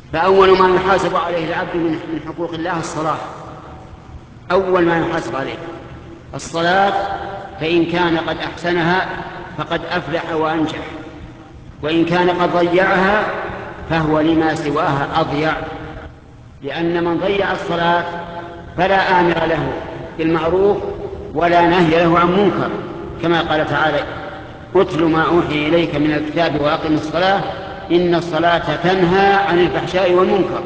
فأول ما يحاسب عليه العبد من حقوق الله الصلاة، أول ما يحاسب عليه الصلاة، فإن كان قد أحسنها فقد أفلح وأنجح، وإن كان قد ضيعها فهو لما سواها أضيع، لأن من ضيع الصلاة فلا آمر له بالمعروف ولا نهي له عن منكر، كما قال تعالى: اتل ما أوحي إليك من الكتاب وأقم الصلاة إن الصلاة تنهى عن الفحشاء والمنكر.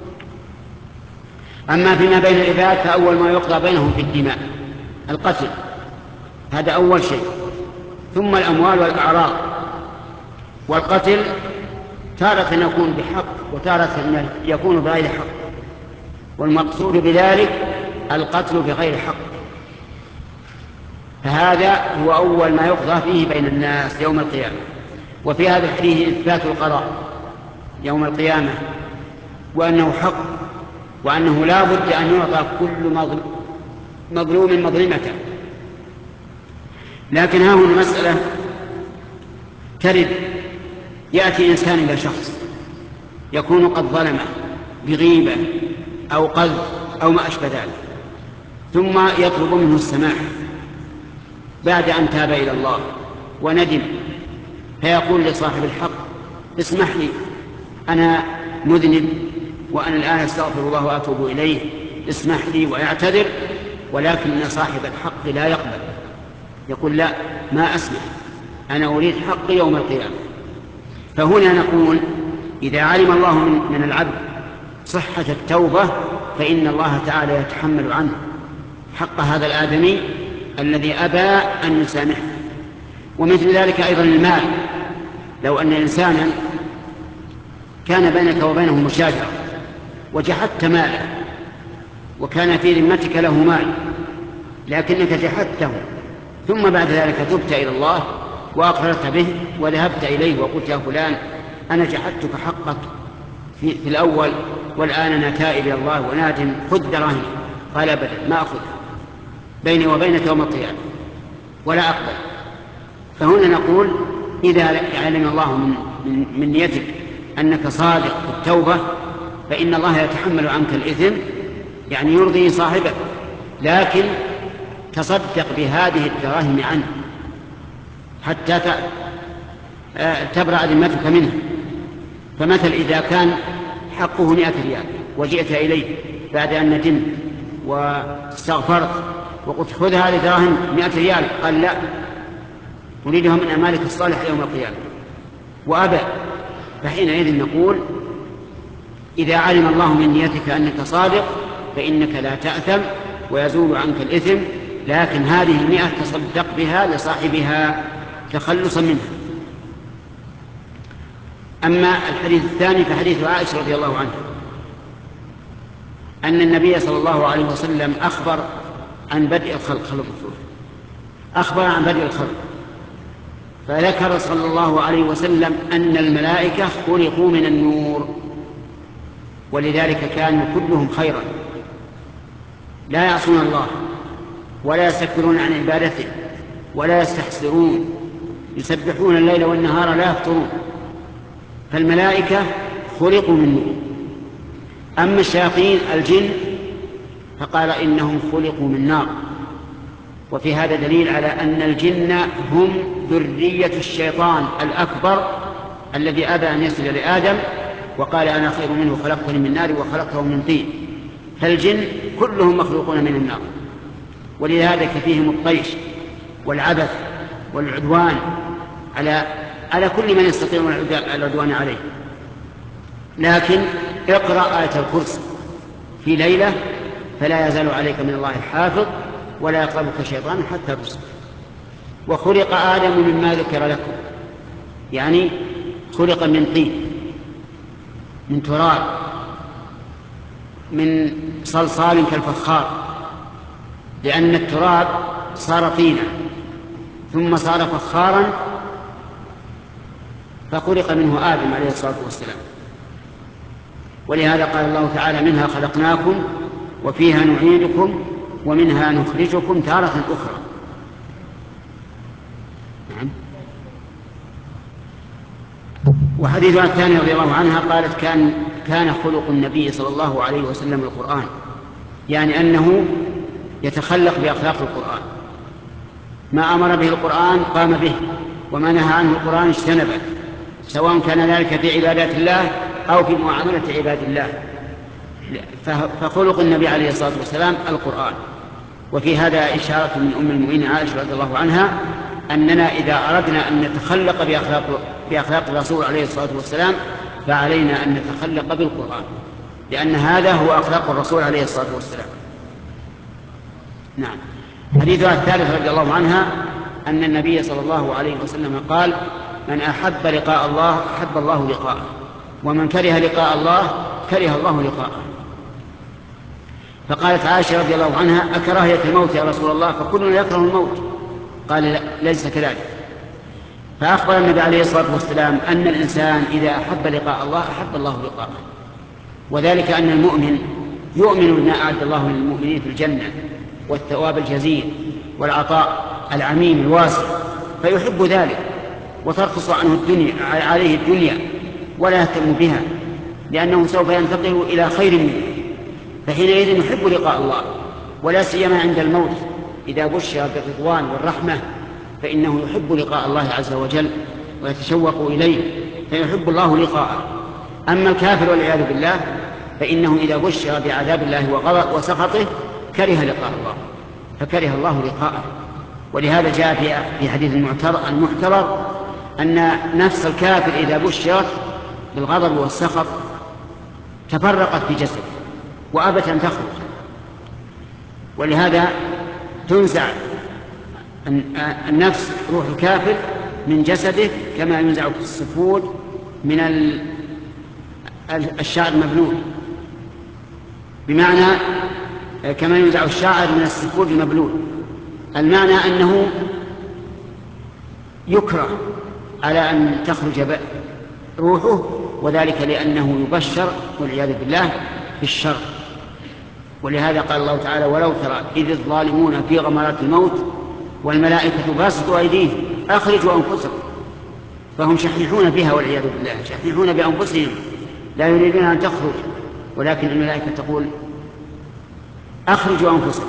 أما فيما بين العباد فأول ما يقضى بينهم في الدماء القتل، هذا أول شيء، ثم الأموال والأعراض. والقتل تارة يكون بحق وتارة يكون بغير حق، والمقصود بذلك القتل بغير حق، فهذا هو أول ما يقضى فيه بين الناس يوم القيامة. وفي هذا الحديث إثبات القضاء يوم القيامة، وأنه حق، وأنه لا بد أن يعطى كل مظلوم مظلمته. لكن ها هنا مسألة ترد: يأتي إنسان إلى شخص يكون قد ظلمه بغيبة أو قذف أو ما أشبه ذلك، ثم يطلب منه السماح بعد أن تاب إلى الله وندم، فيقول لصاحب الحق: اسمح لي، أنا مذنب وأنا الآن أستغفر الله وأتوب إليه، اسمح لي، ويعتذر، ولكن صاحب الحق لا يقبل، يقول: لا، ما أسمح، أنا أريد حق يوم القيامة. فهنا نقول: إذا علم الله من العبد صحة التوبة فإن الله تعالى يتحمل عنه حق هذا الآدمي الذي أبى أن يسامحه. ومثل ذلك أيضا المال، لو أن إنسانا كان بينك وبينه مشاجرة وجحدت ماله، وكان في ذمتك له مال لكنك جحدته، ثم بعد ذلك تبت إلى الله وأقررت به وذهبت إليه وقلت: يا فلان، أنا جحدتك حقك في الأول، والآن أنا تائب إلى الله ونادم، خذ دراهمي. قال: أبدا، ما أخذها، بيني وبينك يوم القيامة ولا أقبل. فهنا نقول: إذا علم الله من نيتك أنك صادق في التوبة فإن الله يتحمل عنك الإثم، يعني يرضي صاحبه، لكن تصدق بهذه الدراهم عنه حتى تبرأ ذمتك منه. فمثل إذا كان حقه 100 ريال وجئت إليه بعد أن ندمت واستغفرت وقلت: خذ هذه الدراهم 100 ريال، قال: لا، أريدها من أمالك الصالح يوم القيامة، وأبى، فحينئذ نقول: إذا علم الله من نيتك أنك صادق فإنك لا تأثم ويزول عنك الإثم، لكن هذه 100 تصدق بها لصاحبها تخلصا منها. أما الحديث الثاني فحديث عائشة رضي الله عنها أن النبي صلى الله عليه وسلم أخبر عن بدء الخلق، أخبر عن بدء الخلق، فذكر صلى الله عليه وسلم أن الملائكة خلقوا من النور، ولذلك كانوا كلهم خيرا، لا يعصون الله ولا يستكبرون عن عبادته ولا يستحسرون، يسبحون الليل والنهار لا يفطرون. فالملائكة خلقوا من نور. أما الشياطين الجن فقال إنهم خلقوا من نار. وفي هذا دليل على أن الجن هم ذرية الشيطان الأكبر الذي أبى أن يسجد لآدم وقال: أنا خير منه، خلقتني من نار وخلقته من طين. فالجن كلهم مخلوقون من النار، ولذلك فيهم الطيش والعبث والعدوان على كل من يستطيع العدوان عليه. لكن اقرأ آية الكرسي في ليلة فلا يزال عليك من الله حافظ ولا يقربك شيطان حتى تصبح. وخلق آدم مما ذكر لكم، يعني خلق من طين، من تراب، من صلصال كالفخار، لأن التراب صار طينا ثم صار فخارا، فخلق منه آدم عليه الصلاة والسلام. ولهذا قال الله تعالى: منها خلقناكم وفيها نعيدكم ومنها نخرجكم تارة أخرى. نعم. وحديثها الثاني رضي الله عنها قالت: كان كان خلق النبي صلى الله عليه وسلم القرآن، يعني أنه يتخلق بأخلاق القرآن، ما أمر به القرآن قام به، وما نهى عنه القرآن اجتنبه، سواء كان ذلك في عبادات الله أو في معاملة عباد الله. فخلق النبي عليه الصلاة والسلام القرآن. وفي هذا إشارة من أم المؤمنين عائشة رضي الله عنها أننا إذا أردنا أن نتخلق بأخلاق الرسول عليه الصلاة والسلام فعلينا أن نتخلق بالقرآن، لأن هذا هو أخلاق الرسول عليه الصلاة والسلام. نعم. حديثها الثالث رضي الله عنها أن النبي صلى الله عليه وسلم قال: من أحب لقاء الله أحب الله لقاءه، ومن كره لقاء الله كره الله لقاءه. فقالت عائشة رضي الله عنها: أكراهية الموت يا رسول الله؟ فكلنا يكره الموت. قال: لا، ليس كذلك. فأخبر النبي عليه الصلاة والسلام أن الإنسان إذا أحب لقاء الله أحب الله لقاءه، وذلك أن المؤمن يؤمن بما أعد الله للمؤمنين في الجنة والثواب الجزيل والعطاء العميم الواسع، فيحب ذلك وترخص عنه عليه الدنيا ولا يهتم بها، لأنه سوف ينتقل إلى خير منه، فحينئذ يحب لقاء الله. ولا سيما عند الموت إذا بشر بالرضوان والرحمة فإنه يحب لقاء الله عز وجل ويتشوق إليه، فيحب الله لقاءه. أما الكافر والعياذ بالله فإنه إذا بشر بعذاب الله وسخطه كره لقاء الله، فكره الله لقاءه. ولهذا جاء في حديث المحترر أن نفس الكافر إذا بشرت بالغضب والسخط تفرقت في جسده وأبت أن تخرج، ولهذا تنزع النفس روح الكافر من جسده كما ينزع السفود من الشعر المبلول، بمعنى كما ينزع الشعر من السفود المبلول. المعنى أنه يكره على أن تخرج روحه، وذلك لأنه يبشر والعياذ بالله بالشر. ولهذا قال الله تعالى: ولو ترى إذ الظالمون في غمرات الموت والملائكة باسطوا أيديهم أخرجوا أنفسكم. فهم شحيحون بها والعياذ بالله، شحيحون بأنفسهم لا يريدون أن تخرج، ولكن الملائكة تقول أخرجوا أنفسكم.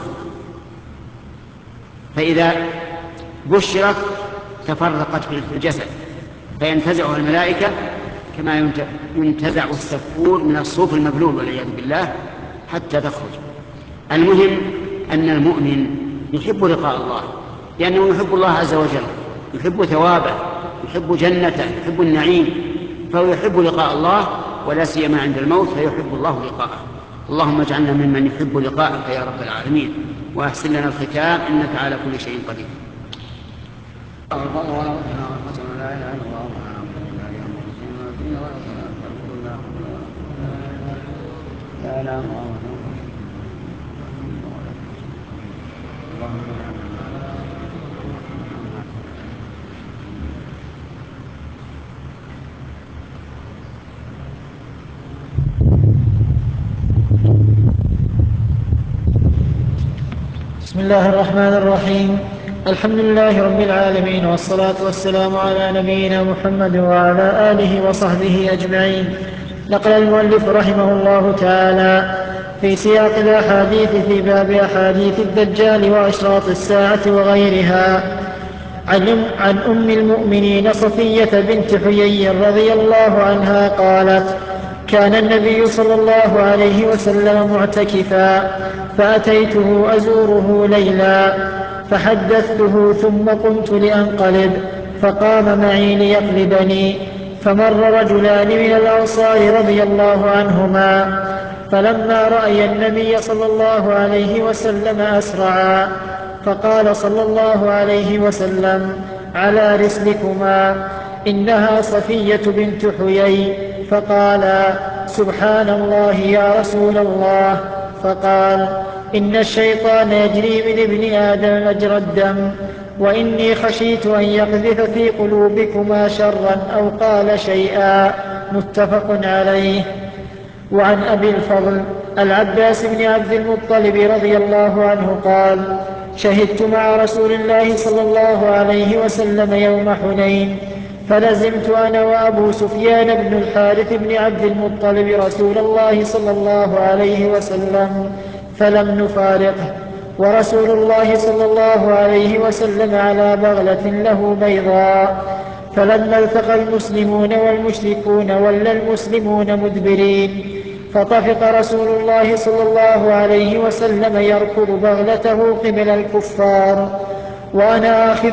فإذا بشرت تفرقت في الجسد فينتزعها الملائكة كما ينتزع السفور من الصوف المبلول والعياذ بالله حتى تخرج. المهم أن المؤمن يحب لقاء الله، لأنه يحب الله عز وجل، يحب ثوابه، يحب جنته، يحب النعيم، فهو يحب لقاء الله، ولا سيما عند الموت فيحب الله لقاءه. اللهم اجعلنا ممن يحب لقاءك يا رب العالمين، وأحسن لنا الختام، إنك على كل شيء قدير. بسم الله الرحمن الرحيم. الحمد لله رب العالمين، والصلاة والسلام على نبينا محمد وعلى آله وصحبه أجمعين. نقل المؤلف رحمه الله تعالى في سياق الأحاديث في باب أحاديث الدجال وأشراط الساعة وغيرها عن أم المؤمنين صفية بنت حيي رضي الله عنها قالت: كان النبي صلى الله عليه وسلم معتكفا، فأتيته أزوره ليلا فحدثته ثم قمت لأنقلب، فقام معي ليقلبني، فمر رجلان من الأنصار رضي الله عنهما، فلما رأي النبي صلى الله عليه وسلم أسرعا، فقال صلى الله عليه وسلم: على رسلكما، إنها صفية بنت حيي. فقال: سبحان الله يا رسول الله. فقال: إن الشيطان يجري من ابن آدم مجرى الدم، وإني خشيت أن يقذف في قلوبكما شرا أو قال شيئا. متفق عليه. وعن أبي الفضل العباس بن عبد المطلب رضي الله عنه قال: شهدت مع رسول الله صلى الله عليه وسلم يوم حنين، فلزمت أنا وأبو سفيان بن الحارث بن عبد المطلب رسول الله صلى الله عليه وسلم فلم نفارقه، ورسول الله صلى الله عليه وسلم على بغلة له بيضاء. فلما التقى المسلمون والمشركون ولى المسلمون مدبرين، فطفق رسول الله صلى الله عليه وسلم يركض بغلته قبل الكفار وأنا آخذ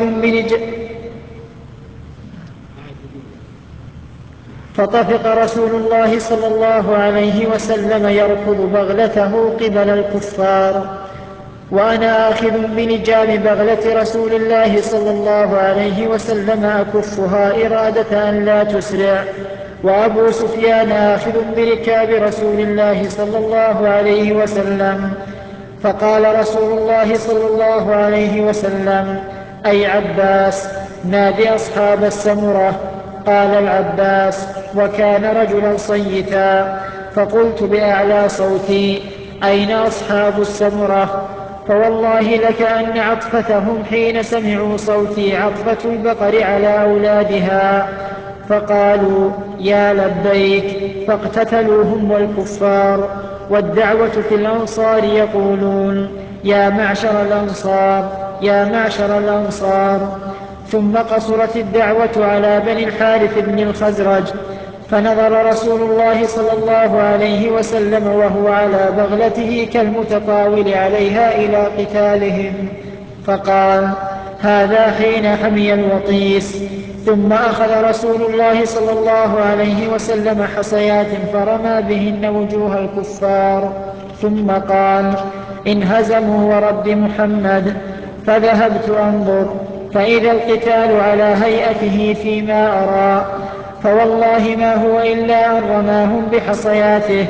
فطفق رسول الله صلى الله عليه وسلم يركض بغلته قبل الكفار وأنا آخذ بلجام بغلة رسول الله صلى الله عليه وسلم أكفها إرادة أن لا تسرع، وأبو سفيان آخذ بركاب رسول الله صلى الله عليه وسلم. فقال رسول الله صلى الله عليه وسلم: أي عباس، نادي أصحاب السمرة. قال العباس، وكان رجلا صيتا، فقلت بأعلى صوتي: أين أصحاب السمرة؟ فوالله لكأن عطفتهم حين سمعوا صوتي عطفة البقر على أولادها. فقالوا: يا لبيك، فاقتتلوهم والكفار. والدعوة في الأنصار يقولون: يا معشر الأنصار، يا معشر الأنصار. ثم قصرت الدعوة على بني الحارث بن الخزرج، فنظر رسول الله صلى الله عليه وسلم وهو على بغلته كالمتطاول عليها إلى قتالهم، فقال: هذا حين حمي الوطيس. ثم أخذ رسول الله صلى الله عليه وسلم حصيات فرمى بهن وجوه الكفار، ثم قال: انهزموا ورب محمد. فذهبت أنظر، فإذا القتال على هيئته فيما أرى، فوالله ما هو إلا أن رماهم بحصياته،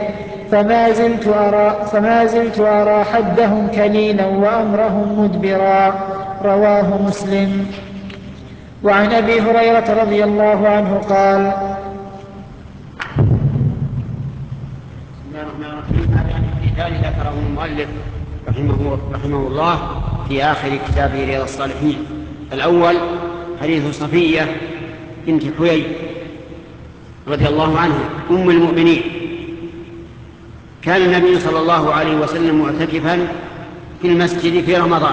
فما زلت أرى حدهم كليلا وأمرهم مدبرا. رواه مسلم. وعن أبي هريرة رضي الله عنه قال: بسم الله الرحمن الرحيم. هذا القتال ذكره المؤلف رحمه الله في آخر كتابه رياض الصالحين. الأول حديث صفية بنت حيي رضي الله عنها أم المؤمنين. كان النبي صلى الله عليه وسلم معتكفا في المسجد في رمضان،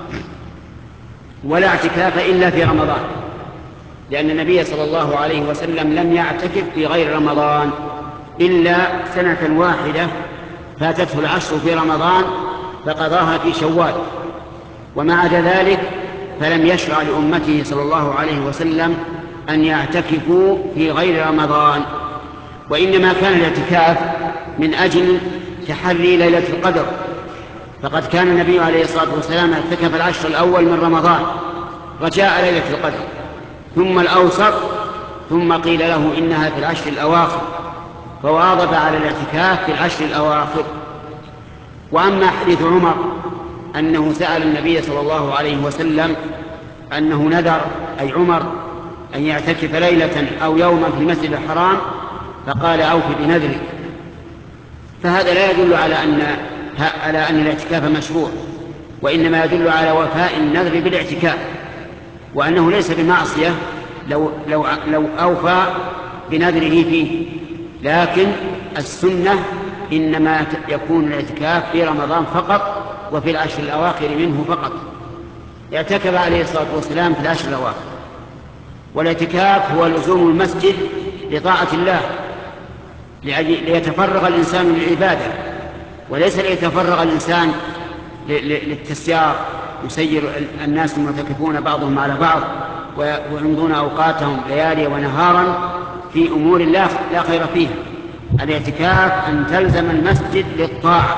ولا اعتكاف إلا في رمضان، لأن النبي صلى الله عليه وسلم لم يعتكف في غير رمضان إلا سنة واحدة فاتته العشر في رمضان فقضاها في شوال، وما عدا ذلك فلم يشرع لأمته صلى الله عليه وسلم أن يعتكفوا في غير رمضان، وإنما كان الاعتكاف من أجل تحري ليلة القدر، فقد كان النبي عليه الصلاة والسلام اعتكف العشر الأول من رمضان رجاء ليلة القدر، ثم الأوسط، ثم قيل له إنها في العشر الأواخر فواظب على الاعتكاف في العشر الأواخر. وأما حديث عمر أنه سأل النبي صلى الله عليه وسلم أنه نذر، أي عمر، أن يعتكف ليلة أو يوما في المسجد الحرام، فقال: أوف بنذرك. فهذا لا يدل على أن الاعتكاف مشروع، وإنما يدل على وفاء النذر بالاعتكاف، وأنه ليس بمعصية لو أوفى بنذره فيه، لكن السنة إنما يكون الاعتكاف في رمضان فقط وفي العشر الأواخر منه فقط. اعتكف عليه الصلاة والسلام في العشر الأواخر، والاعتكاف هو لزوم المسجد لطاعة الله، ليتفرغ الإنسان للعبادة، وليس ليتفرغ الإنسان للتسيار، يسير الناس المعتكفون بعضهم على بعض ويمضون أوقاتهم ليالي ونهارا في أمور لا خير فيها. الاعتكاف أن تلزم المسجد للطاعة.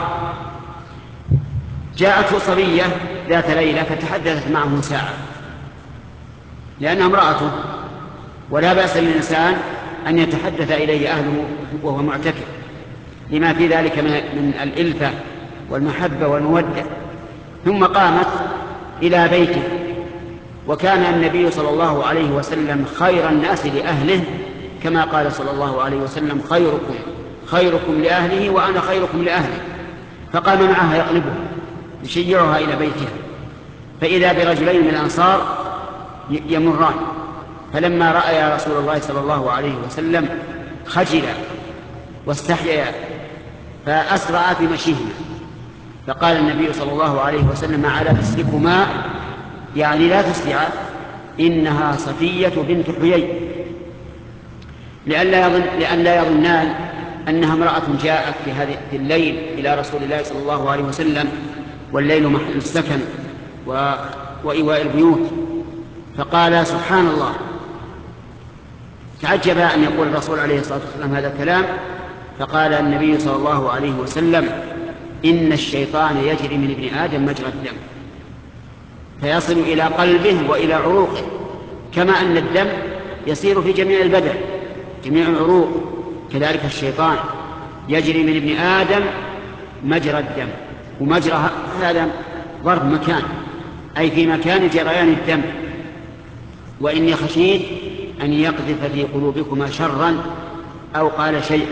جاءته صبية ذات ليلة فتحدثت معه ساعة، لأنها امرأته، ولا بأس للإنسان أن يتحدث إليه أهله وهو معتكف، لما في ذلك من الإلفة والمحبة والمودة. ثم قامت إلى بيته، وكان النبي صلى الله عليه وسلم خير الناس لأهله، كما قال صلى الله عليه وسلم: خيركم لأهله وأنا خيركم لأهلي. فقام معها يقلبها يشيعها إلى بيتها، فإذا برجلين من الأنصار يمران، فلما رأى رسول الله صلى الله عليه وسلم خجل واستحيا فأسرع في مشيهما، فقال النبي صلى الله عليه وسلم: ألا تسركما، يعني لا تسرعا، إنها صفية بنت حيي، لئلا يظنان أنها امرأة جاءت في الليل إلى رسول الله صلى الله عليه وسلم، والليل محل السكن وإيواء البيوت. فقال: سبحان الله. تعجب أن يقول الرسول عليه الصلاة والسلام هذا الكلام، فقال النبي صلى الله عليه وسلم: إن الشيطان يجري من ابن آدم مجرى الدم، فيصل إلى قلبه وإلى عروقه، كما أن الدم يسير في جميع البدن جميع العروق، كذلك الشيطان يجري من ابن آدم مجرى الدم. ومجرى هذا ظرف مكان، أي في مكان جريان الدم. وإني خشيت أن يقذف في قلوبكما شرا، أو قال شيئا.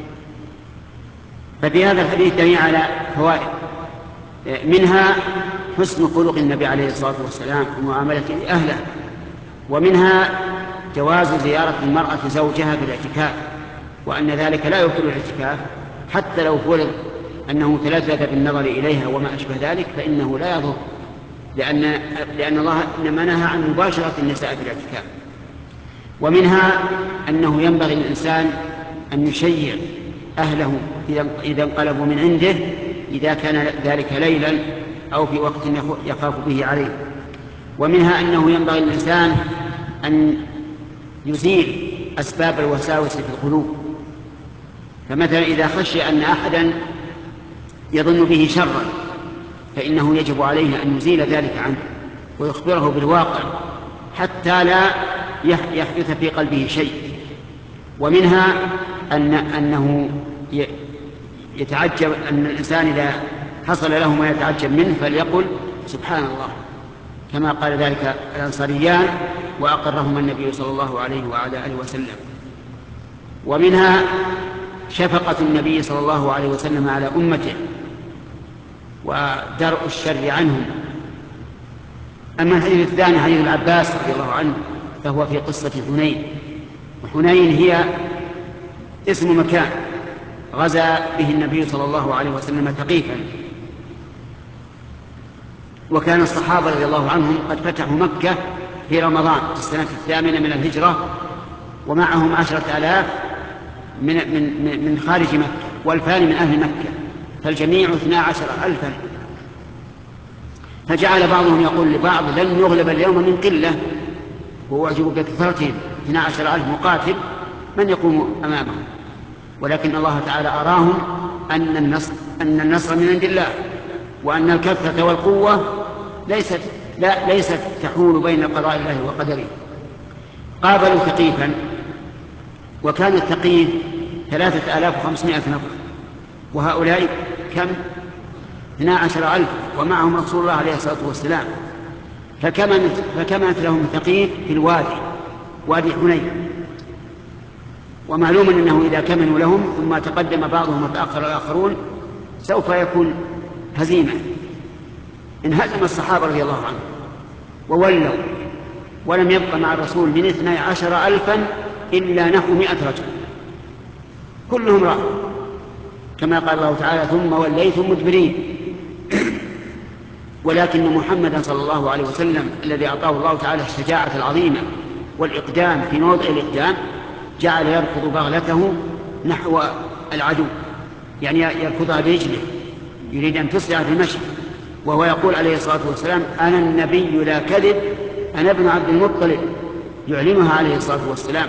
ففي هذا الحديث دليل على فوائد، منها حسن خلق النبي عليه الصلاة والسلام ومعاملته أهله، ومنها جواز زيارة المرأة زوجها في الاعتكاف، وأن ذلك لا يبطل الاعتكاف حتى لو فرض أنه تلذذ بالنظر إليها وما أشبه ذلك، فإنه لا يضر، لأن الله إنما نهى عن مباشرة النساء في الاعتكاف. ومنها أنه ينبغي للإنسان أن يشيع أهله إذا انقلبوا من عنده، إذا كان ذلك ليلا أو في وقت يخاف به عليه. ومنها أنه ينبغي للإنسان أن يزيل أسباب الوساوس في القلوب، فمثلا إذا خشي أن أحدا يظن به شرا فإنه يجب عليه أن يزيل ذلك عنه ويخبره بالواقع حتى لا يحدث في قلبه شيء. ومنها أنه يتعجب، أن الإنسان إذا حصل له ما يتعجب منه فليقل: سبحان الله، كما قال ذلك الأنصاريان وأقرهما النبي صلى الله عليه وعلى آله وسلم. ومنها شفقة النبي صلى الله عليه وسلم على أمته ودرء الشر عنهم. أما الحديث الثاني حديث العباس رضي الله عنه فهو في قصة حنين، وحنين هي اسم مكان غزا به النبي صلى الله عليه وسلم ثقيفا، وكان الصحابة رضي الله عنهم قد فتحوا مكة في رمضان في السنة 8 من الهجرة، ومعهم 10,000 من خارج مكة و2,000 من أهل مكة، فالجميع 12,000. فجعل بعضهم يقول لبعض: لن نغلب اليوم من قلة، وأعجبوا بكثرتهم 12,000 مقاتل من يقوم أمامهم. ولكن الله تعالى أراهم أن النصر من عند الله، وأن الكثرة والقوة ليست تحول بين قضاء الله وقدره. قابلوا ثقيفا، وكان الثقيف 3,500 نفر، وهؤلاء كم؟ 12,000، ومعهم رسول الله عليه الصلاة والسلام. فكمنت لهم ثقيف في الوادي، وادي حنين. ومعلوم أنه إذا كمنوا لهم ثم تقدم بعضهم وتأخر الآخرون سوف يكون هزيمة. انهزم الصحابة رضي الله عنهم وولوا، ولم يبق مع الرسول من 12,000 إلا نحو 100 رجل، كلهم راحوا، كما قال الله تعالى: ثم وليتم مدبرين. ولكن محمدا صلى الله عليه وسلم الذي أعطاه الله تعالى الشجاعة العظيمة والإقدام في موضع الإقدام جعل يركض بغلته نحو العدو، يعني يركضها برجله، يريد أن تسرع في المشي، وهو يقول عليه الصلاة والسلام: أنا النبي لا كذب، أنا ابن عبد المطلب، يعلمها عليه الصلاة والسلام.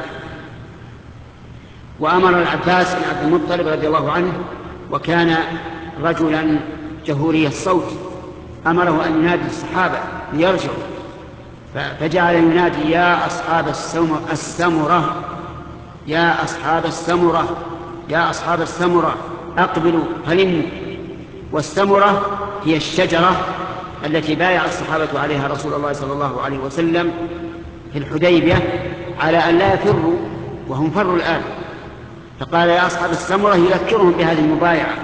وأمر العباس بن عبد المطلب رضي الله عنه، وكان رجلا جهوري الصوت، أمره أن ينادي الصحابة ليرجعوا، فجعل ينادي: يا أصحاب السمرة، يا أصحاب السمرة، يا أصحاب السمرة، أقبلوا هلموا. والسمرة هي الشجرة التي بايع الصحابة عليها رسول الله صلى الله عليه وسلم في الحديبية على أن لا يفروا، وهم فروا الآن، فقال: يا أصحاب السمرة، يذكرهم بهذه المبايعة.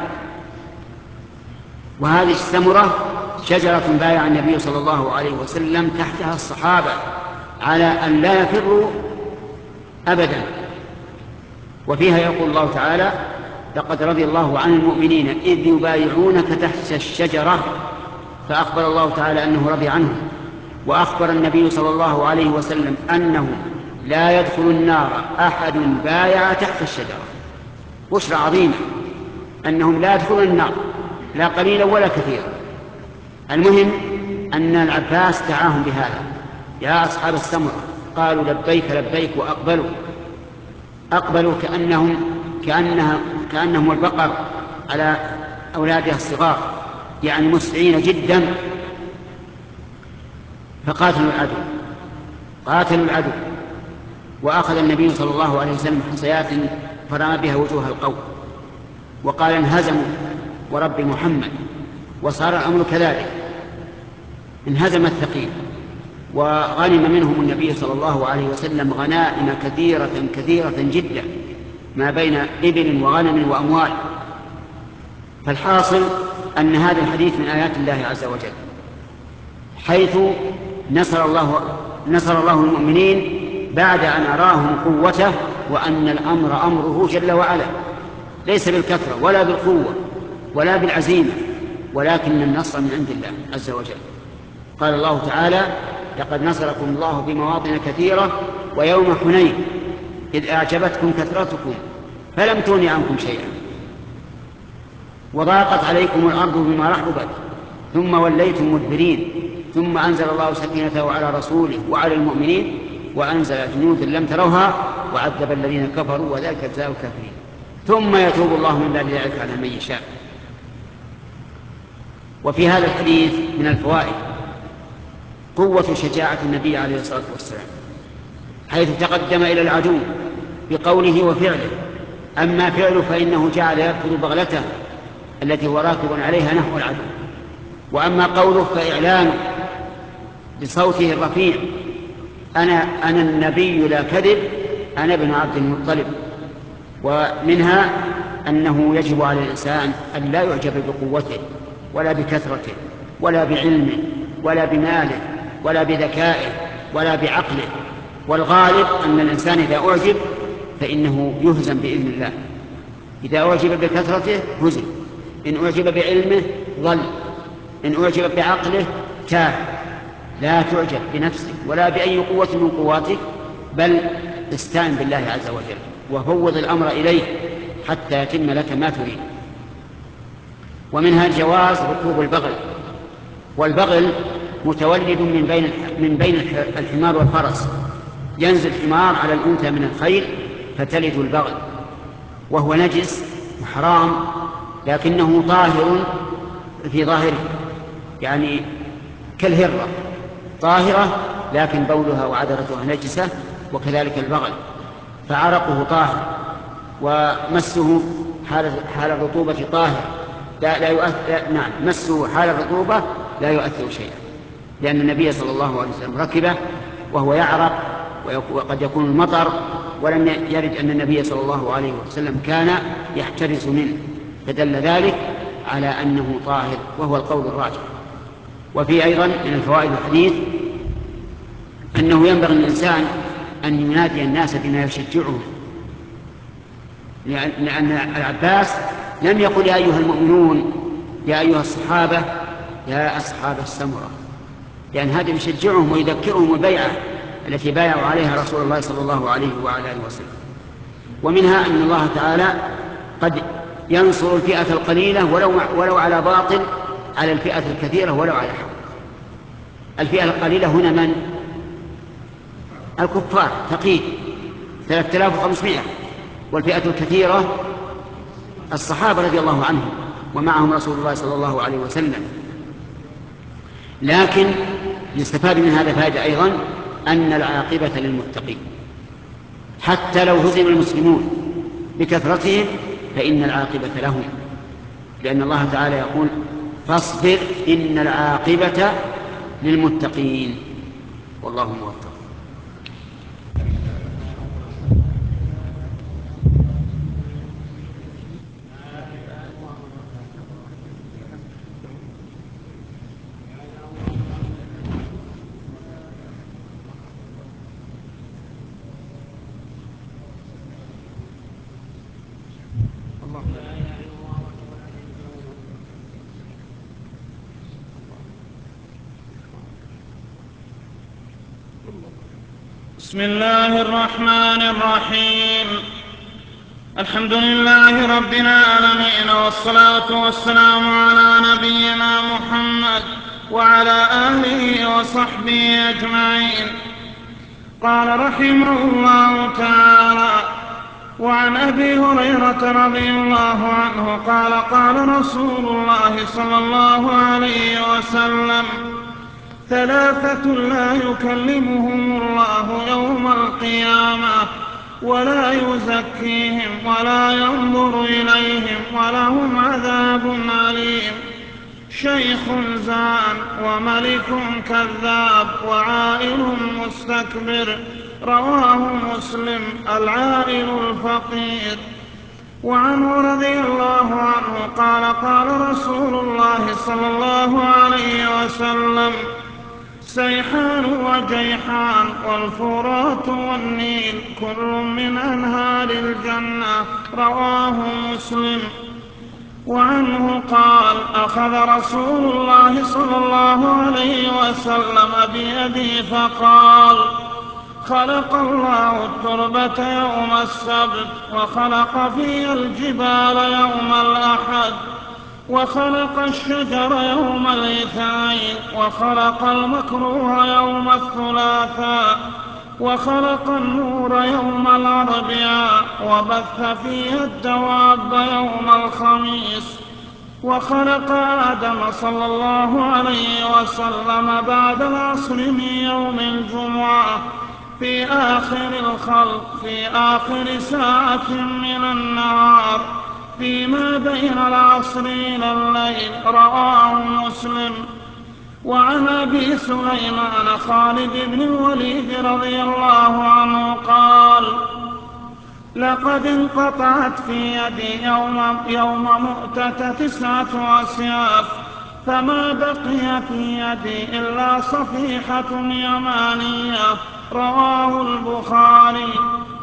وهذه السمرة شجرة بايع النبي صلى الله عليه وسلم تحتها الصحابة على أن لا يفروا أبدا. وفيها يقول الله تعالى: لقد رضي الله عن المؤمنين إذ يبايعونك تحت الشجرة، فأخبر الله تعالى أنه رضي عنهم، وأخبر النبي صلى الله عليه وسلم أنه لا يدخل النار أحد بايع تحت الشجرة. بشرى عظيمة أنهم لا يدخلون النار لا قليلا ولا كثيرا. المهم أن العباس دعاهم بهذا: يا أصحاب السمرة، قالوا لبيك لبيك، وأقبلوا كأنهم البقر على أولادها الصغار، يعني مسرعين جدا. فقاتلوا العدو، وأخذ النبي صلى الله عليه وسلم حصيات فرمى بها وجوه القوم، وقال: انهزموا ورب محمد. وصار الأمر كذلك، انهزم الثقيل، وغنم منهم النبي صلى الله عليه وسلم غنائم كثيرة جدا، ما بين إبل وغنم وأموال. فالحاصل أن هذا الحديث من آيات الله عز وجل، حيث نصر الله المؤمنين بعد أن أراهم قوته، وأن الأمر أمره جل وعلا، ليس بالكثرة ولا بالقوة ولا بالعزيمة، ولكن النصر من عند الله عز وجل. قال الله تعالى: لقد نصركم الله بمواطن كثيرة ويوم حنين إذ أعجبتكم كثرتكم فلم تغن عنكم شيئا وضاقت عليكم الأرض بما رحبت ثم وليتم مدبرين ثم أنزل الله سكينته على رسوله وعلى المؤمنين وأنزل جنودا لم تروها وعذب الذين كفروا وذلك جزاء الكافرين ثم يتوب الله من بعد ذلك على من يشاء. وفي هذا الحديث من الفوائد قوة شجاعة النبي عليه الصلاة والسلام، حيث تقدم إلى العدو بقوله وفعله. أما فعله فإنه جعل يركض بغلته التي هو راكب عليها نحو العدو، وأما قوله فإعلانه بصوته الرفيع: أنا النبي لا كذب، أنا ابن عبد المطلب. ومنها أنه يجب على الإنسان أن لا يعجب بقوته ولا بكثرته ولا بعلمه ولا بماله ولا بذكائه ولا بعقله، والغالب أن الإنسان إذا أعجب فإنه يهزم بإذن الله. إذا أعجب بكثرته هزم، إن أعجب بعلمه ضل، إن أعجب بعقله تاه. لا تعجب بنفسك ولا بأي قوة من قواتك، بل استعن بالله عز وجل وفوض الأمر إليه حتى يتم لك ما تريد. ومنها جواز ركوب البغل، والبغل متولد من بين الحمار والفرس، ينزل الحمار على الأنثى من الخيل فتلد البغل، وهو نجس وحرام لكنه طاهر في ظاهره، يعني كالهرة طاهرة لكن بولها وعذرتها نجسة، وكذلك البغل فعرقه طاهر ومسه حال الرطوبة طاهر لا يؤثر. نعم، مسه حال الرطوبة لا يؤثر شيئا، لأن النبي صلى الله عليه وسلم ركبه وهو يعرق وقد يكون المطر، ولم يرد أن النبي صلى الله عليه وسلم كان يحترس منه، فدل ذلك على أنه طاهر، وهو القول الراجح. وفي أيضا من الفوائد الحديث أنه ينبغي للإنسان أن ينادي الناس بما يشجعهم، لأن العباس لم يقل يا أيها المؤمنون يا أيها الصحابة يا أصحاب السمرة، لأن هذا يشجعهم ويذكرهم البيعة التي بايعوا عليها رسول الله صلى الله عليه وعلى آله وسلم. ومنها أن الله تعالى قد ينصر الفئة القليلة ولو على باطل على الفئة الكثيرة ولو على حق. الفئة القليلة هنا من؟ الكفار تقييد 3500، والفئة الكثيرة الصحابة رضي الله عنهم ومعهم رسول الله صلى الله عليه وسلم. لكن يستفاد من هذا فائدة أيضا أن العاقبة للمتقين، حتى لو هزم المسلمون بكثرتهم فإن العاقبة لهم، لأن الله تعالى يقول فاصبر إن العاقبة للمتقين. والله موفق. بسم الله الرحمن الرحيم. الحمد لله رب العالمين، والصلاة والسلام على نبينا محمد وعلى آله وصحبه أجمعين. قال رحمه الله تعالى: وعن أبي هريرة رضي الله عنه قال: قال رسول الله صلى الله عليه وسلم: ثلاثة لا يكلمهم الله يوم القيامة ولا يزكيهم ولا ينظر إليهم ولهم عذاب أليم: شيخ زان وملك كذاب وعائل مستكبر. رواه مسلم. العائل الفقير. وعنه رضي الله عنه قال: قال رسول الله صلى الله عليه وسلم: سيحان وجيحان والفرات والنيل كل من أنهار الجنة. رواه مسلم. وعنه قال: أخذ رسول الله صلى الله عليه وسلم بيدي فقال: خلق الله التربة يوم السبت، وخلق فيها الجبال يوم الأحد، وخلق الشجر يوم الاثنين، وخلق المكروه يوم الثلاثاء، وخلق النور يوم الأربعاء، وبث فيها الدواب يوم الخميس، وخلق آدم صلى الله عليه وسلم بعد العصر من يوم الجمعة في آخر الخلق في آخر ساعة من النهار فيما بين العصر إلى الليل. رواه مسلم. وعن أبي سليمان خالد بن الوليد رضي الله عنه قال: لقد انقطعت في يدي يوم مؤتة 9 أسياف، فما بقي في يدي إلا صفيحة يمانية. رواه البخاري.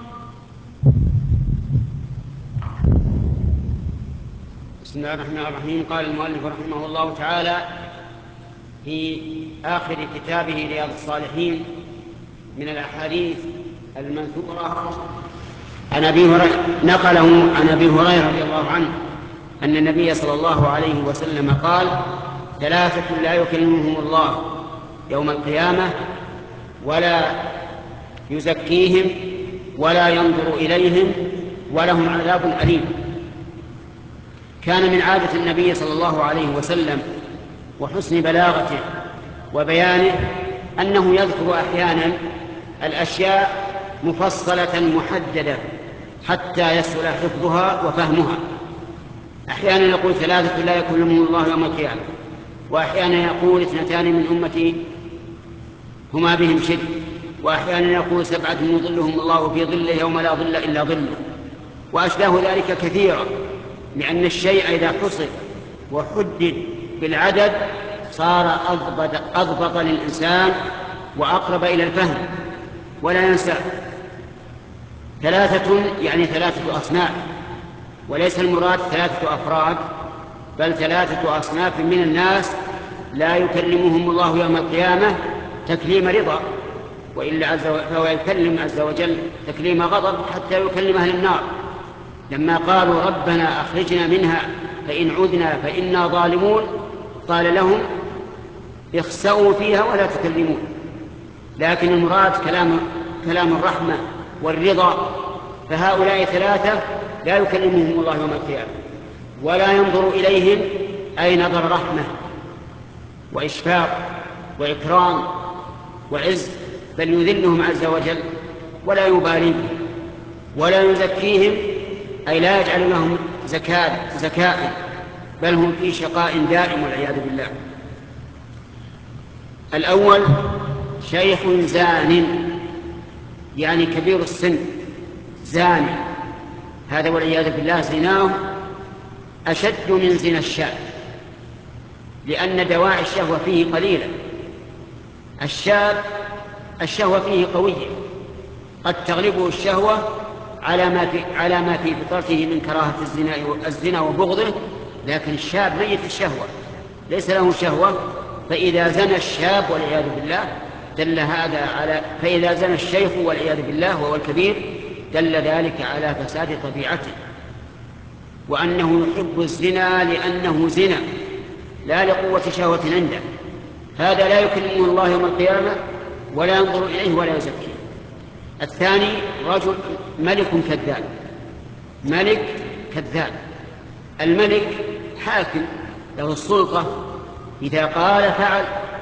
بسم الله الرحمن الرحيم. قال المؤلف رحمه الله تعالى في آخر كتابه رياض الصالحين من الأحاديث المنثورة نقله عن أبي هريرة رضي الله عنه أن النبي صلى الله عليه وسلم قال: ثلاثة لا يكلمهم الله يوم القيامة ولا يزكيهم ولا ينظر إليهم ولهم عذاب أليم. كان من عادة النبي صلى الله عليه وسلم وحسن بلاغته وبيانه أنه يذكر أحيانا الأشياء مفصلة محددة حتى يسهل حفظها وفهمها. أحيانا يقول: ثلاثة لا يكلمهم الله يوم القيامة، وأحيانا يقول: 2 من أمتي هما بهم شرك، وأحيانا يقول: 7 يظلهم الله في ظله يوم لا ظل إلا ظله، وأشباه ذلك كثيرا، لأن الشيء إذا حصر وحدد بالعدد صار أضبط للإنسان وأقرب إلى الفهم ولا ينسى. 3 يعني 3 أصناف، وليس المراد 3 أفراد، بل 3 أصناف من الناس لا يكلمهم الله يوم القيامة تكليم رضا، وإلا فهو يكلم عز وجل تكليم غضب حتى يكلم أهل النار. لما قالوا: ربنا أخرجنا منها فإن عدنا فإنا ظالمون، قال لهم: اخسئوا فيها ولا تكلمون. لكن المراد كلام الرحمة والرضا، فهؤلاء 3 لا يكلمهم الله يوم القيامة ولا ينظر إليهم، أي نظر رحمة وإشفاق وإكرام وعز، بل يذلهم عز وجل ولا يبالي بهم، ولا يزكيهم، أي لا يجعل لهم زكاء، بل هم في شقاء دائم والعياذ بالله. الأول: شيخ زان، يعني كبير السن زاني، هذا والعياذ بالله زناه أشد من زنا الشاب، لأن دواعي الشهوة فيه قليلة. الشاب الشهوة فيه قوية، قد تغلبه الشهوة على ما في فطرته من كراهة الزنا وبغضه، لكن الشاب ميت الشهوة ليس له شهوة. فإذا زنى الشاب والعياذ بالله دل هذا على فإذا زنى الشيخ والعياذ بالله وهو الكبير دل ذلك على فساد طبيعته، وأنه يحب الزنا لأنه زنا لا لقوة شهوة عنده. هذا لا يكلمه الله يوم القيامة ولا ينظر إليه ولا يزكيه. الثاني رجل ملك كذاب. ملك كذاب. الملك حاكم له السلطة، إذا قال فعل.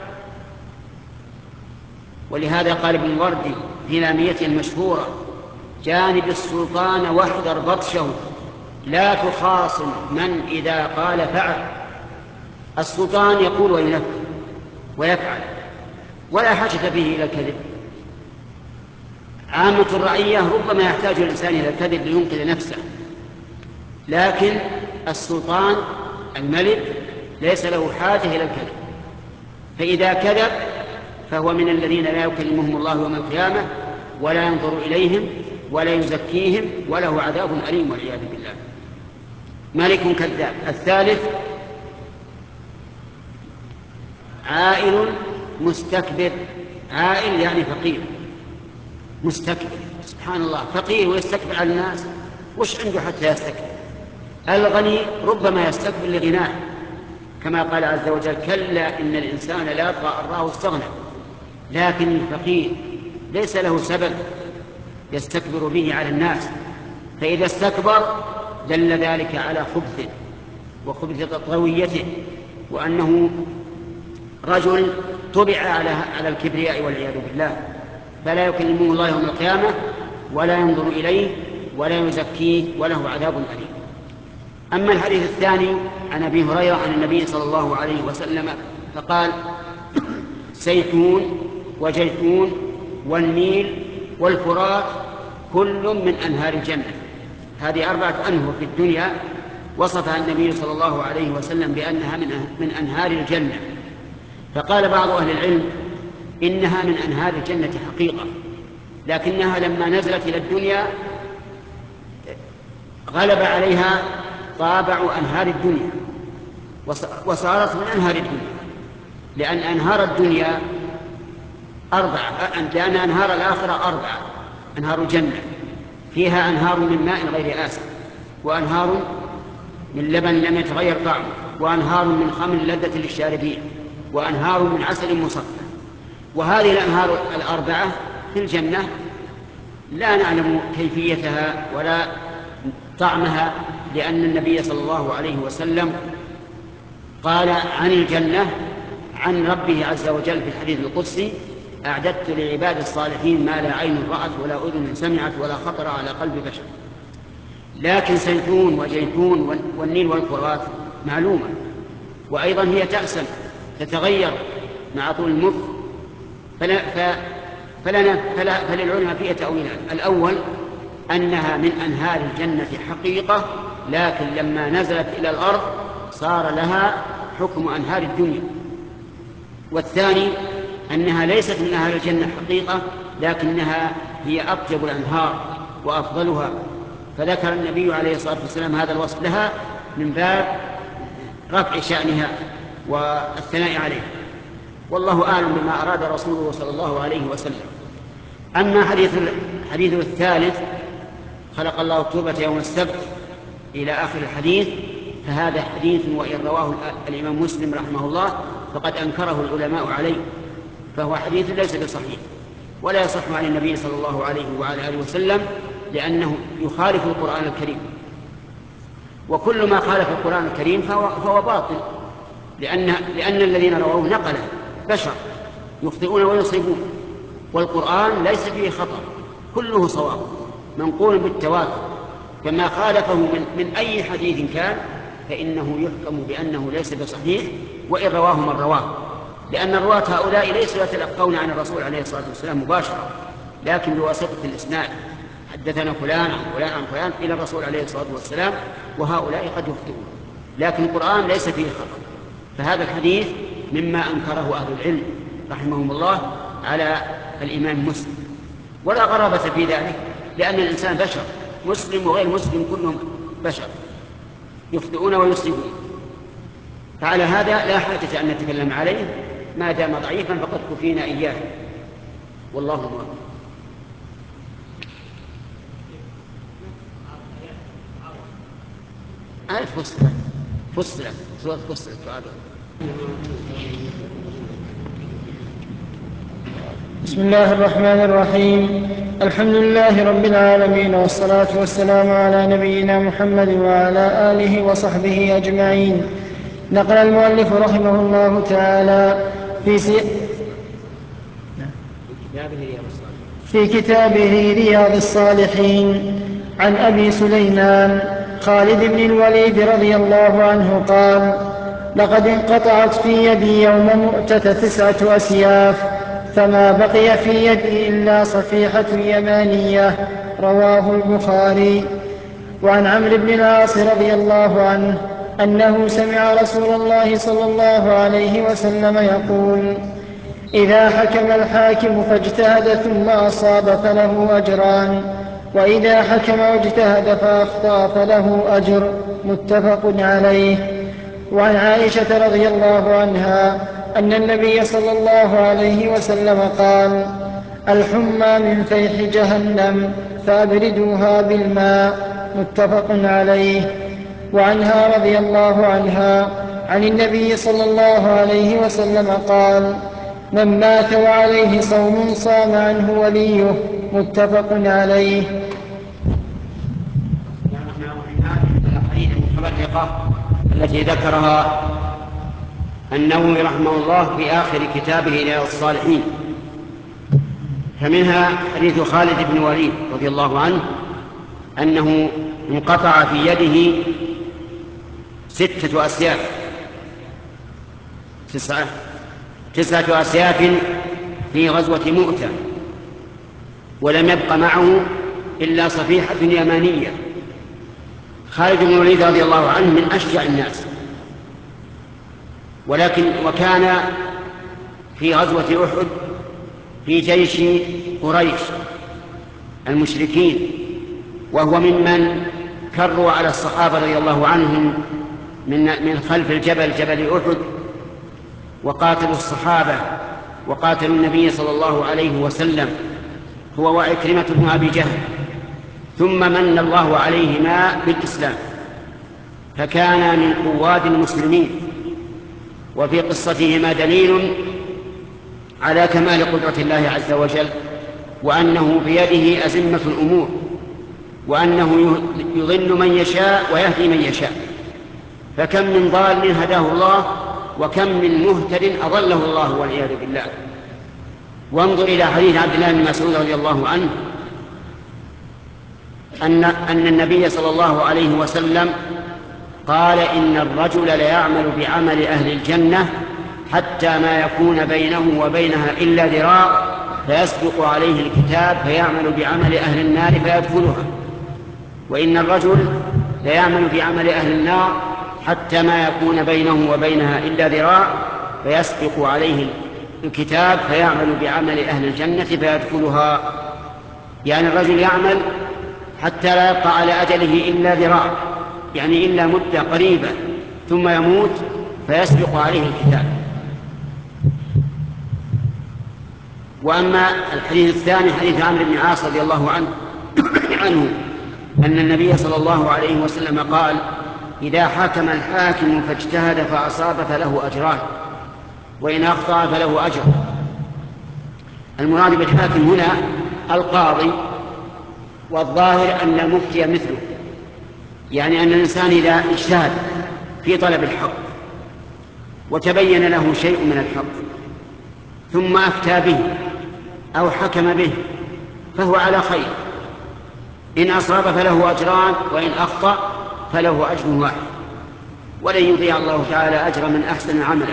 ولهذا قال ابن الوردي في لاميته المشهورة: جانب السلطان واحذر بطشه، لا تخاصم من إذا قال فعل. السلطان يقول وينفذ ويفعل ولا حاجة به إلى الكذب. عامة الرعية ربما يحتاج الإنسان إلى الكذب لينقذ نفسه، لكن السلطان الملك ليس له حاجة إلى الكذب، فإذا كذب فهو من الذين لا يكلمهم الله يوم القيامة ولا ينظر إليهم ولا يزكيهم وله عذاب أليم والعياذ بالله. ملك كذاب. الثالث عائل مستكبر. عائل يعني فقير، مستكبر. سبحان الله، فقير ويستكبر على الناس، وش عنده حتى يستكبر؟ الغني ربما يستكبر لغناه، كما قال عز وجل: كلا إن الإنسان لا يطغى أن رآه استغنى. لكن الفقير ليس له سبب يستكبر به على الناس، فإذا استكبر دل ذلك على خبثه وخبث طويته، وأنه رجل طبع على الكبرياء والعياذ بالله، فلا يكلمه الله يوم القيامة ولا ينظر إليه ولا يزكيه وله عذاب أليم. أما الحديث الثاني عن أبي هريرة عن النبي صلى الله عليه وسلم فقال: سيحون وجيحون والنيل والفرات كل من أنهار الجنة. هذه 4 أنهر في الدنيا وصفها النبي صلى الله عليه وسلم بأنها من أنهار الجنة. فقال بعض أهل العلم إنها من أنهار الجنة حقيقة، لكنها لما نزلت إلى الدنيا غلب عليها طابع أنهار الدنيا وصارت من أنهار الدنيا، لأن أنهار الدنيا 4، لأن أنهار الآخرة 4. أنهار الجنة فيها أنهار من ماء غير آسن، وأنهار من لبن لم يتغير طعمه، وأنهار من خمر لذة للشاربين، وأنهار من عسل مصفى. وهذه الأنهار 4 في الجنة لا نعلم كيفيتها ولا طعمها، لأن النبي صلى الله عليه وسلم قال عن الجنة عن ربه عز وجل في الحديث القدسي: أعددت لعباد الصالحين ما لا عين رأت ولا أذن سمعت ولا خطر على قلب بشر. لكن سيحون وجيحون والنيل والفرات معلومة، وأيضا هي تأسن تتغير مع طول المخ، فللعلماء فيها تأويلان: الأول أنها من أنهار الجنة حقيقة، لكن لما نزلت إلى الأرض صار لها حكم أنهار الدنيا. والثاني أنها ليست من أنهار الجنة حقيقة، لكنها هي أطيب الأنهار وأفضلها، فذكر النبي عليه الصلاة والسلام هذا الوصف لها من باب رفع شأنها والثناء عليه، والله أعلم بما أراد رسوله صلى الله عليه وسلم. أما حديث الثالث: خلق الله التوبة يوم السبت إلى آخر الحديث، فهذا حديث وإن رواه الإمام مسلم رحمه الله فقد أنكره العلماء عليه، فهو حديث ليس بصحيح ولا يصح عن النبي صلى الله عليه وعلى آله وسلم، لأنه يخالف القرآن الكريم، وكل ما خالف القرآن الكريم فهو باطل، لأن الذين رووه نقله بشر يخطئون ويصيبون، والقرآن ليس فيه خطأ، كله صواب منقول بالتواتر، فما خالفه من أي حديث كان فإنه يحكم بأنه ليس بصحيح وإن رواه من رواه، لأن الرواة هؤلاء ليسوا يتلقون عن الرسول عليه الصلاة والسلام مباشرة، لكن بواسطة الإسناد: حدثنا فلان عن فلان عن فلان إلى الرسول عليه الصلاة والسلام، وهؤلاء قد يخطئون، لكن القرآن ليس فيه خطأ. فهذا الحديث مما أنكره أهل العلم رحمهم الله على الإمام مسلم، ولا غرابة في ذلك، لأن الإنسان بشر مسلم وغير مسلم كلهم بشر يخطئون ويصيبون، فعلى هذا لا حاجة أن نتكلم عليه، ما دام ضعيفا فقد كفينا إياه، والله موفق. فصلت سورة فصلت. بسم الله الرحمن الرحيم. الحمد لله رب العالمين، والصلاة والسلام على نبينا محمد وعلى آله وصحبه أجمعين. نقل المؤلف رحمه الله تعالى في كتابه رياض الصالحين عن أبي سليمان خالد بن الوليد رضي الله عنه قال: لقد انقطعت في يدي يوم مؤتة 9 أسياف، فما بقي في يدي إلا صفيحة يمانية. رواه البخاري. وعن عمرو بن العاص رضي الله عنه أنه سمع رسول الله صلى الله عليه وسلم يقول: إذا حكم الحاكم فاجتهد ثم أصاب فله أجران، وإذا حكم واجتهد فأخطأ فله أجر. متفق عليه. وعن عائشة رضي الله عنها أن النبي صلى الله عليه وسلم قال: الحمى من فيح جهنم فأبردوها بالماء. متفق عليه. وعنها رضي الله عنها عن النبي صلى الله عليه وسلم قال: من مات وعليه صوم صام عنه وليه. متفق عليه. الأحاديث المتفرقة التي ذكرها النووي رحمه الله في آخر كتابه رياض الصالحين، فمنها حديث خالد بن الوليد رضي الله عنه أنه انقطع في يده 6 أسياف، 9 أسياف في غزوة مؤتة، ولم يبق معه إلا صفيحة يمانية. خالد بن الوليد رضي الله عنه من أشجع الناس، وكان في غزوة أحد في جيش قريش المشركين، وهو ممن كروا على الصحابة رضي الله عنهم من خلف الجبل، جبل أحد، وقاتلوا الصحابة وقاتلوا النبي صلى الله عليه وسلم، هو وعكرمة بن أبي جهل. ثم من الله عليهما بالإسلام، فكان من قواد المسلمين. وفي قصتهما دليل على كمال قدرة الله عز وجل، وأنه بيده أزمة الأمور، وأنه يضل من يشاء ويهدي من يشاء. فكم من ضال هداه الله، وكم من مهتد أضله الله والعياذ بالله. وانظر إلى حديث عبد الله بن مسعود رضي الله عنه أن النبي صلى الله عليه وسلم قال: إن الرجل ليعمل بعمل أهل الجنة حتى ما يكون بينه وبينها إلا ذراع، فيسبق عليه الكتاب فيعمل بعمل أهل النار فيدخلها. وإن الرجل ليعمل بعمل أهل النار حتى ما يكون بينه وبينها إلا ذراع، فيسبق عليه الكتاب فيعمل بعمل أهل الجنة فيدخلها. يعني الرجل يعمل حتى لا يبقى على أجله إلا ذراع، يعني إلا مدة قريبة، ثم يموت فيسبق عليه الكتاب. وأما الحديث الثاني حديث عمرو بن العاص رضي الله عنه أن النبي صلى الله عليه وسلم قال: إذا حكم الحاكم فاجتهد فأصاب فله أجران، وإن أخطأ فله أجر. المراد بالحاكم هنا القاضي، والظاهر أن المفتي مثله، يعني أن الإنسان إذا اجتهد في طلب الحق وتبين له شيء من الحق ثم أفتى به أو حكم به فهو على خير، إن أصاب فله أجران، وإن أخطأ فله أجر واحد، ولن يضيع الله تعالى أجر من أحسن عملا.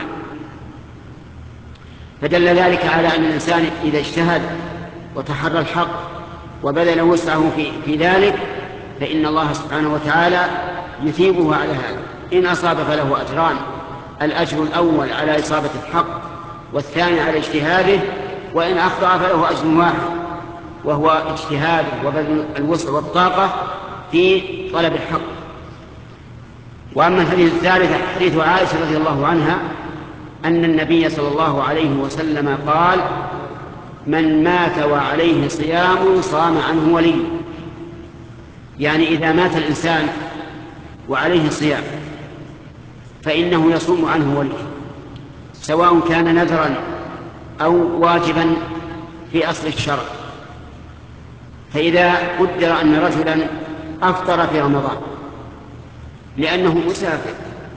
فدل ذلك على أن الإنسان إذا اجتهد وتحرى الحق وبذل وسعه في ذلك فإن الله سبحانه وتعالى يثيبه على هذا. إن أصاب فله أجران: الأجر الأول على إصابة الحق، والثاني على اجتهاده، وإن أخطأ فله أجر واحد، وهو اجتهاد وبذل الوسع والطاقة في طلب الحق. وأما الحديث الثالث حديث عائشة رضي الله عنها أن النبي صلى الله عليه وسلم قال: من مات وعليه صيام صام عنه ولي. يعني إذا مات الإنسان وعليه صيام فإنه يصوم عنه ولي، سواء كان نذرا أو واجبا في أصل الشرع. فإذا قدر أن رجلا أفطر في رمضان لأنه مسافر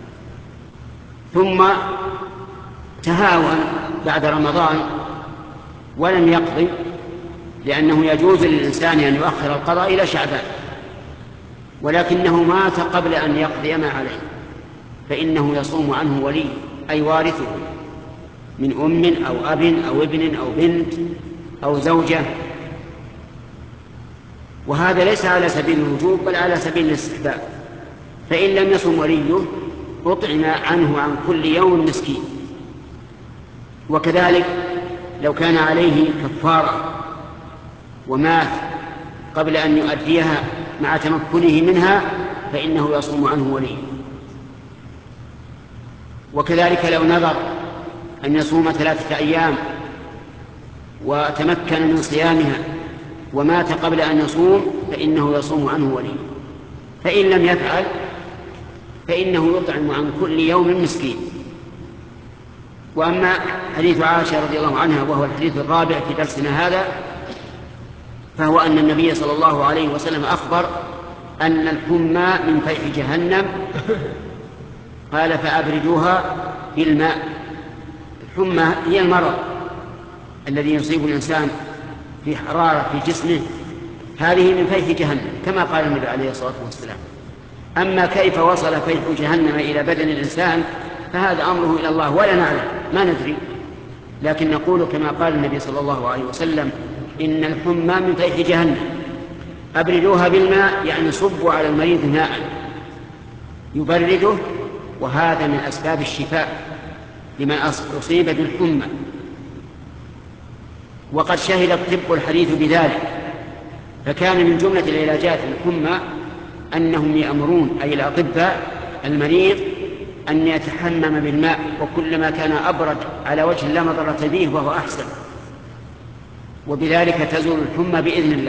ثم تهاون بعد رمضان ولم يقضي، لأنه يجوز للإنسان أن يؤخر القضاء إلى شعبان، ولكنه مات قبل أن يقضي ما عليه، فإنه يصوم عنه ولي أي وارثه من أم أو أب أو ابن أو بنت أو زوجة. وهذا ليس على سبيل الوجوب بل على سبيل الاستحباب. فإن لم يصم وليه أطعم عنه عن كل يوم مسكين. وكذلك لو كان عليه كفارة ومات قبل أن يؤديها مع تمكنه منها فإنه يصوم عنه وليه. وكذلك لو نذر أن يصوم 3 أيام وتمكن من صيامها ومات قبل أن يصوم فإنه يصوم عنه وليه. فإن لم يفعل فإنه يطعم عن كل يوم مسكين. وأما حديث عائشة رضي الله عنها وهو الحديث الرابع في درسنا هذا، فهو أن النبي صلى الله عليه وسلم أخبر أن الحمى من فيح جهنم، قال: فأبردوها بالماء. الحمى هي المرض الذي يصيب الإنسان في حرارة في جسمه، هذه من فيح جهنم كما قال النبي عليه الصلاة والسلام. أما كيف وصل فيح جهنم إلى بدن الإنسان فهذا أمره إلى الله ولا نعلم، ما ندري، لكن نقول كما قال النبي صلى الله عليه وسلم: إن الحمى من فيح جهنم، أبردوها بالماء، يعني صبوا على المريض ماء يبرده، وهذا من أسباب الشفاء لمن أصيب بالحمى. وقد شهد الطب الحديث بذلك، فكان من جملة العلاجات الحمى أنهم يأمرون أي الأطباء المريض أن يتحمم بالماء، وكلما كان أبرد على وجه لا مضرة به وهو أحسن، وبذلك تزول الحمى بإذن الله.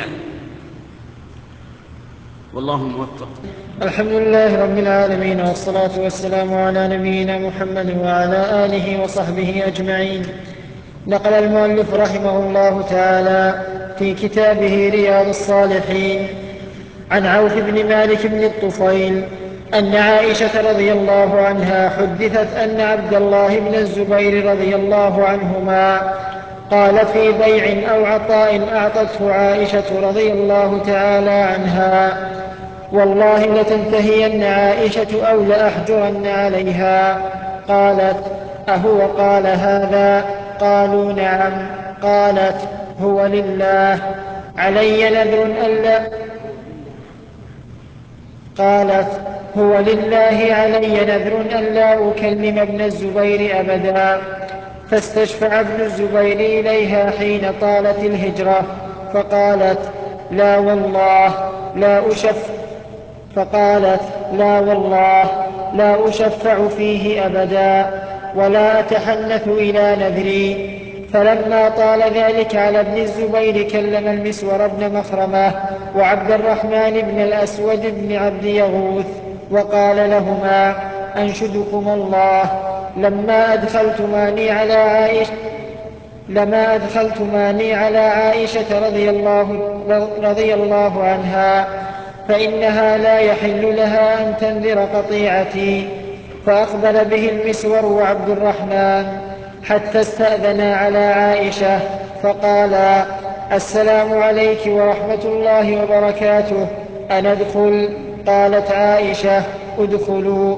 والله موفق. الحمد لله رب العالمين، والصلاة والسلام على نبينا محمد وعلى آله وصحبه أجمعين. نقل المؤلف رحمه الله تعالى في كتابه رياض الصالحين عن عوف بن مالك بن الطفيل أن عائشة رضي الله عنها حدثت أن عبد الله بن الزبير رضي الله عنهما قال في بيع أو عطاء أعطته عائشة رضي الله تعالى عنها: والله لتنتهين عائشة أو لأحجرن عليها. قالت: أهو قال هذا؟ قالوا: نعم. قالت: هو لله علي نذر ألا قالت: هو لله علي نذر ألا أكلم ابن الزبير أبدا. فاستشفع ابن الزبير إليها حين طالت الهجرة، فقالت: لا والله لا أشفع فيه أبدا، ولا أتحنث إلى نذري. فلما طال ذلك على ابن الزبير كلم المسور بن مخرمة وعبد الرحمن بن الأسود بن عبد يغوث وقال لهما: أنشدكم الله، لما أدخلتماني على عائشة رضي الله عنها فإنها لا يحل لها أن تنذر قطيعتي. فأقبل به المسور وعبد الرحمن حتى استأذنا على عائشة فقالا: السلام عليك ورحمة الله وبركاته، أندخل؟ قالت عائشة: ادخلوا.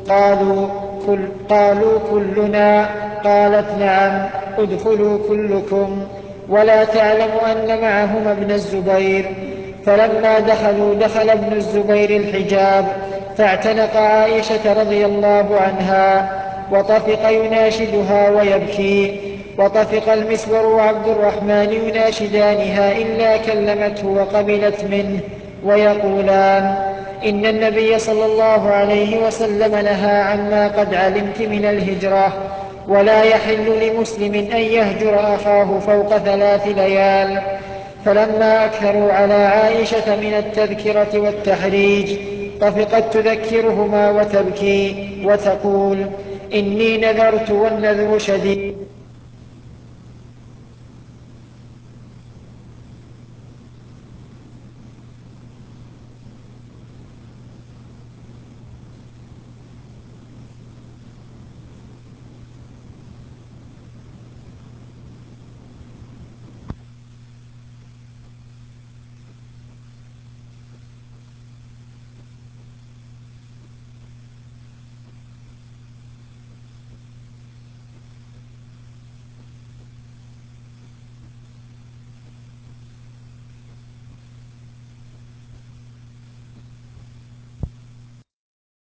قالوا كلنا. قالت: نعم، ادخلوا كلكم. ولا تعلم أن معهما ابن الزبير. فلما دخلوا دخل ابن الزبير الحجاب فاعتنق عائشة رضي الله عنها وطفق يناشدها ويبكي، وطفق المسور وعبد الرحمن يناشدانها إلا كلمته وقبلت منه، ويقولان: إن النبي صلى الله عليه وسلم نهى عما قد علمت من الهجرة، ولا يحل لمسلم أن يهجر أخاه فوق 3 ليال. فلما أكثروا على عائشة من التذكرة والتحريج طفقت تذكرهما وتبكي وتقول: إني نذرت والنذر شديد.